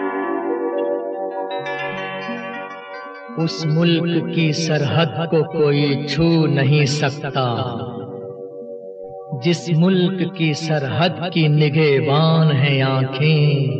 उस मुल्क की सरहद को कोई छू नहीं सकता, जिस मुल्क की सरहद की निगहबान हैं आंखें।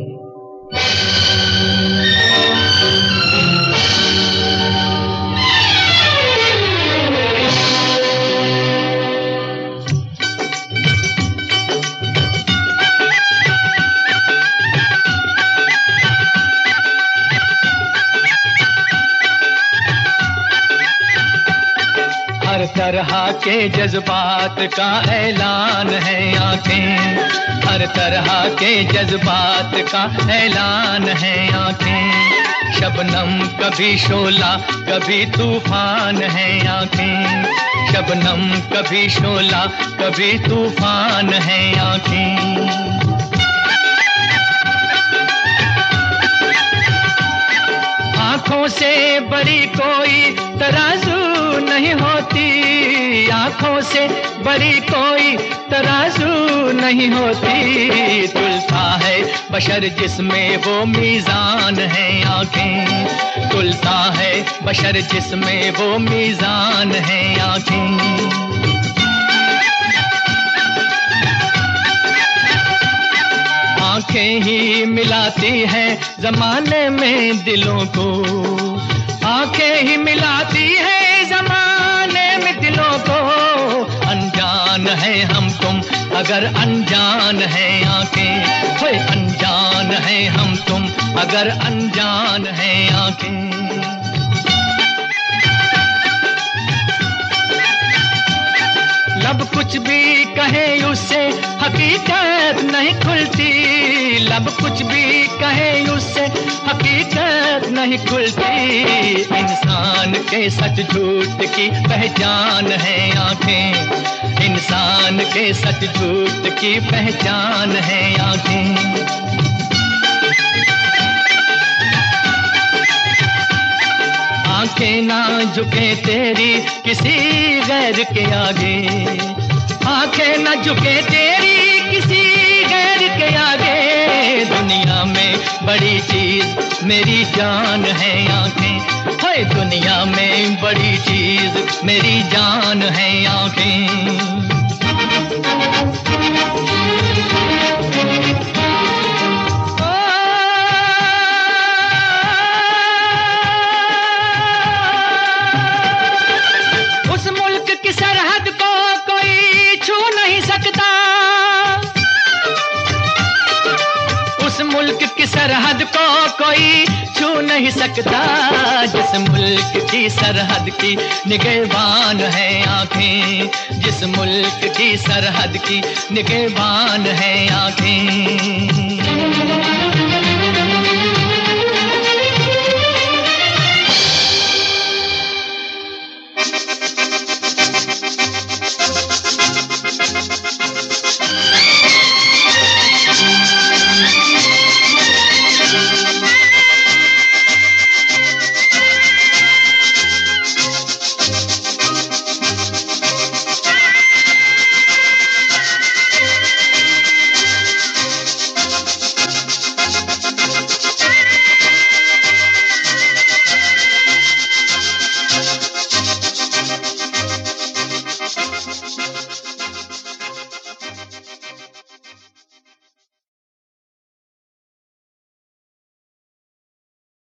हर तरह के जज्बात का ऐलान है आंखें, हर तरह के जज्बात का ऐलान है आंखें। शबनम कभी शोला कभी तूफान है आंखें, शबनम कभी शोला कभी तूफान है आंखें। आँखों से बड़ी कोई तराजू नहीं होती, आँखों से बड़ी कोई तराजू नहीं होती। तुलता है बशर जिसमें वो मीज़ान है आँखें, तुलता है बशर जिसमें वो मीज़ान है आँखें। आंखें ही मिलाती हैं जमाने में दिलों को, आंखें ही मिलाती हैं जमाने में दिलों को। अनजान है हम तुम अगर अनजान है आंखें, होए अनजान है हम तुम अगर अनजान है आंखें। लब कुछ भी कहे उससे हकीकत नहीं खुलती, लब कुछ भी कहे उससे हकीकत नहीं खुलती। इंसान के सच झूठ की पहचान है आंखें, इंसान के सच झूठ की पहचान है आंखें। आंखें ना झुके तेरी किसी गैर के आगे, आंखें ना झुके तेरी किसी गैर के आगे। दुनिया में बड़ी चीज मेरी जान है आंखें, हाय दुनिया में बड़ी चीज मेरी जान है आंखें। सरहद को कोई छू नहीं सकता, उस मुल्क की सरहद को कोई छू नहीं सकता। जिस मुल्क की सरहद की निगहबान है आंखें, जिस मुल्क की सरहद की निगहबान है आंखें।